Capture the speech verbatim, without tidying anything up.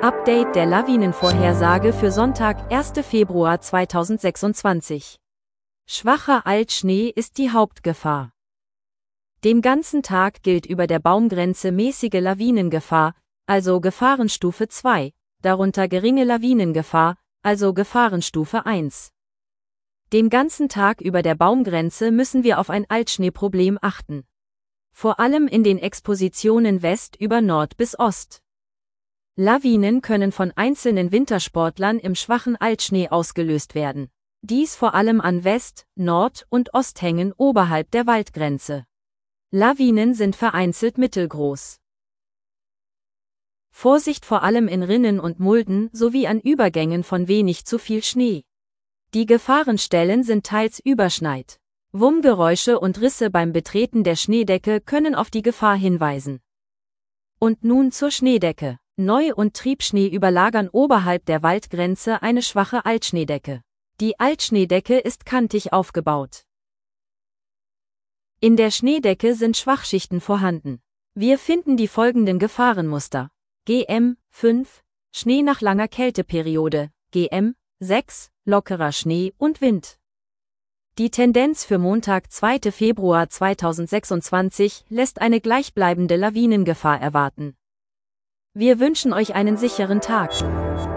Update der Lawinenvorhersage für Sonntag, erster Februar zweitausendsechsundzwanzig. Schwacher Altschnee ist die Hauptgefahr. Den ganzen Tag gilt über der Baumgrenze mäßige Lawinengefahr, also Gefahrenstufe zwei, darunter geringe Lawinengefahr, also Gefahrenstufe eins. Den ganzen Tag über der Baumgrenze müssen wir auf ein Altschneeproblem achten. Vor allem in den Expositionen West über Nord bis Ost. Lawinen können von einzelnen Wintersportlern im schwachen Altschnee ausgelöst werden. Dies vor allem an West-, Nord- und Osthängen oberhalb der Waldgrenze. Lawinen sind vereinzelt mittelgroß. Vorsicht vor allem in Rinnen und Mulden sowie an Übergängen von wenig zu viel Schnee. Die Gefahrenstellen sind teils Überschneit. Wummgeräusche und Risse beim Betreten der Schneedecke können auf die Gefahr hinweisen. Und nun zur Schneedecke. Neu- und Triebschnee überlagern oberhalb der Waldgrenze eine schwache Altschneedecke. Die Altschneedecke ist kantig aufgebaut. In der Schneedecke sind Schwachschichten vorhanden. Wir finden die folgenden Gefahrenmuster. G M fünf, Schnee nach langer Kälteperiode, G M sechs, lockerer Schnee und Wind. Die Tendenz für Montag, zweiter Februar zweitausendsechsundzwanzig, lässt eine gleichbleibende Lawinengefahr erwarten. Wir wünschen euch einen sicheren Tag.